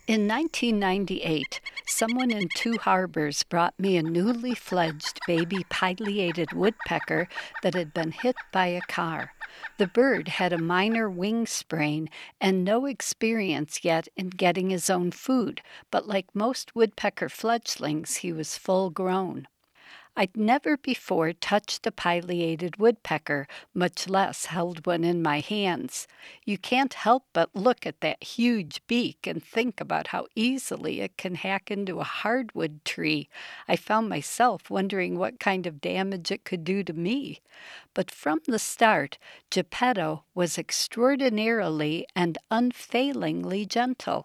In 1998, someone in Two Harbors brought me a newly fledged baby pileated woodpecker that had been hit by a car. The bird had a minor wing sprain and no experience yet in getting his own food, but like most woodpecker fledglings, he was full grown. I'd never before touched a pileated woodpecker, much less held one in my hands. You can't help but look at that huge beak and think about how easily it can hack into a hardwood tree. I found myself wondering what kind of damage it could do to me. But from the start, Geppetto was extraordinarily and unfailingly gentle.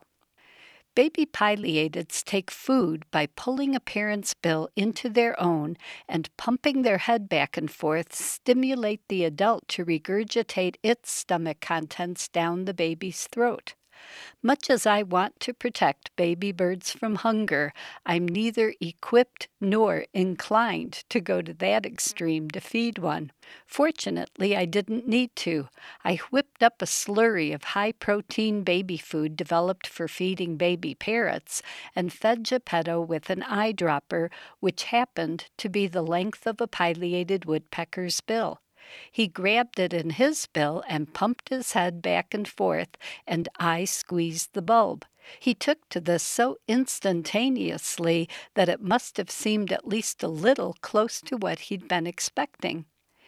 Baby pileatids take food by pulling a parent's bill into their own and pumping their head back and forth stimulate the adult to regurgitate its stomach contents down the baby's throat. Much as I want to protect baby birds from hunger, I'm neither equipped nor inclined to go to that extreme to feed one. Fortunately, I didn't need to. I whipped up a slurry of high-protein baby food developed for feeding baby parrots and fed Geppetto with an eyedropper, which happened to be the length of a pileated woodpecker's bill. He grabbed it in his bill and pumped his head back and forth, and I squeezed the bulb. He took to this so instantaneously that it must have seemed at least a little close to what he'd been expecting.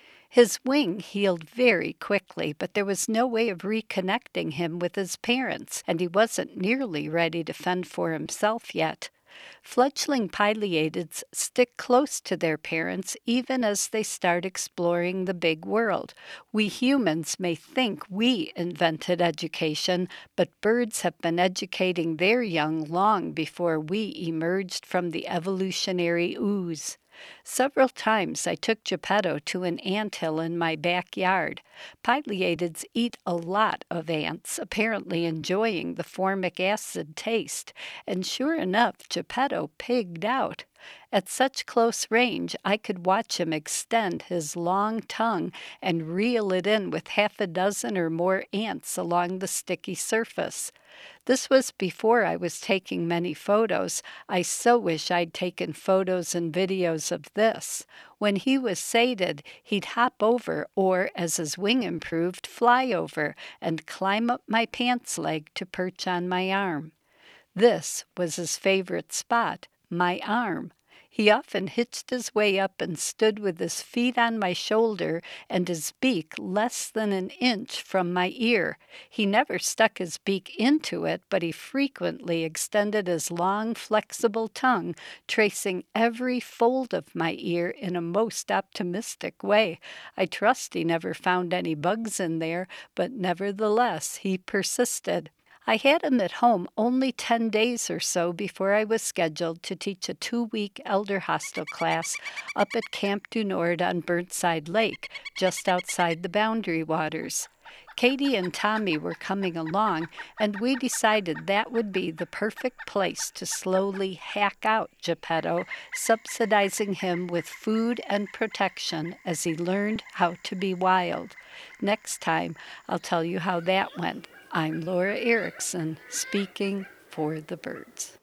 His wing healed very quickly, but there was no way of reconnecting him with his parents, and he wasn't nearly ready to fend for himself yet. Fledgling pileatids stick close to their parents even as they start exploring the big world. We humans may think we invented education, but birds have been educating their young long before we emerged from the evolutionary ooze. Several times I took Geppetto to an anthill in my backyard. Pileatids eat a lot of ants, apparently enjoying the formic acid taste, and sure enough, Geppetto pigged out. At such close range, I could watch him extend his long tongue and reel it in with half a dozen or more ants along the sticky surface. This was before I was taking many photos. I so wish I'd taken photos and videos of this. When he was sated, he'd hop over or, as his wing improved, fly over and climb up my pants leg to perch on my arm. This was his favorite spot, my arm. He often hitched his way up and stood with his feet on my shoulder and his beak less than an inch from my ear. He never stuck his beak into it, but he frequently extended his long, flexible tongue, tracing every fold of my ear in a most optimistic way. I trust he never found any bugs in there, but nevertheless he persisted. I had him at home only 10 days or so before I was scheduled to teach a 2-week elder hostel class up at Camp du Nord on Burnside Lake, just outside the Boundary Waters. Katie and Tommy were coming along, and we decided that would be the perfect place to slowly hack out Geppetto, subsidizing him with food and protection as he learned how to be wild. Next time, I'll tell you how that went. I'm Laura Erickson, speaking for the birds.